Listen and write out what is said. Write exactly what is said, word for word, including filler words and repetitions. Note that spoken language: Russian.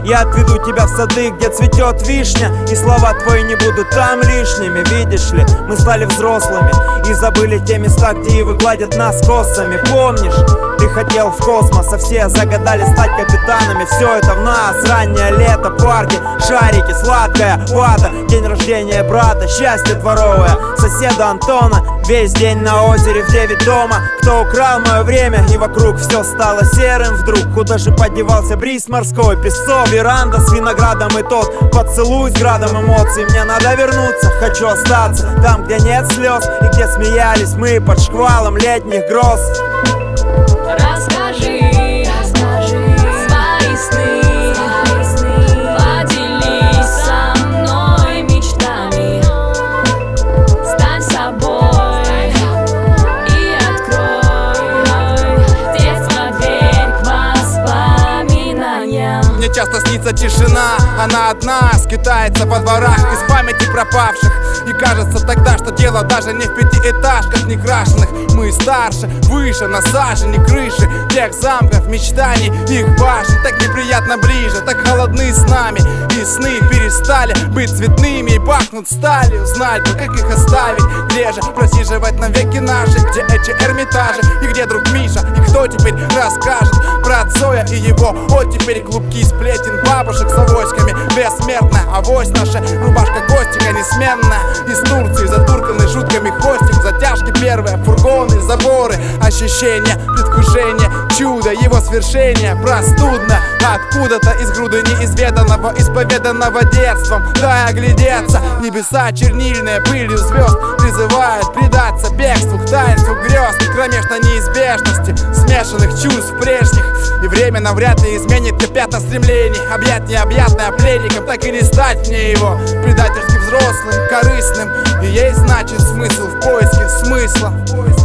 Я отведу тебя в сады, где цветет вишня, и слова твои не будут там лишними. Видишь ли, мы стали взрослыми и забыли те места, где ивы гладят нас косами. Помнишь, ты хотел в космос, а все загадали стать капитанами. Все это в нас, раннее лето, парки, шарики, сладкая вата, день рождения брата, счастье дворовое соседа Антона. Весь день на озере в девять дома. Кто украл мое время, и вокруг все стало серым вдруг. Куда же подевался бриз морской, песок, веранда с виноградом и тот поцелуй с градом эмоций. Мне надо вернуться, хочу остаться там, где нет слез и где смеялись мы под шквалом летних гроз. Расскажи, расскажи свои сны, свои сны. Поделись со мной мечтами. Стань собой и открой детство, дверь к воспоминаниям. Мне часто снится тишина, она одна скитается во дворах из памяти пропавших. И кажется тогда, что дело даже не в пятиэтажках некрашенных. Мы старше, выше, на сажени крыши тех замков, мечтаний, их башен. Так неприятно ближе, так холодны с нами. И сны перестали быть цветными и пахнут сталью. Знать бы, как их оставить, где же просиживать навеки наши. Где эти Эрмитажи и где друг Миша? И кто теперь расскажет про Цоя и его оттепель? Клубки сплетен бабушек с авоськами, бессмертная авось наша, рубашка Костика несменная. Из Турции затурканный жутками хвостик, затяжки первые, фургоны, заборы. Ощущение, предвкушение, чудо, его свершение. Простудно, откуда-то из груды неизведанного, исповеданного детством. Дай оглядеться, небеса чернильные пылью звезд призывают предаться бегству к таинству грез, кромешной неизбежности смешанных чувств прежних. И время навряд ли изменит те пятна стремлений. Объять необъятное пленником, так и не стать мне его предательски взрослым, корыстным. И есть, значит, смысл в поиске смысла.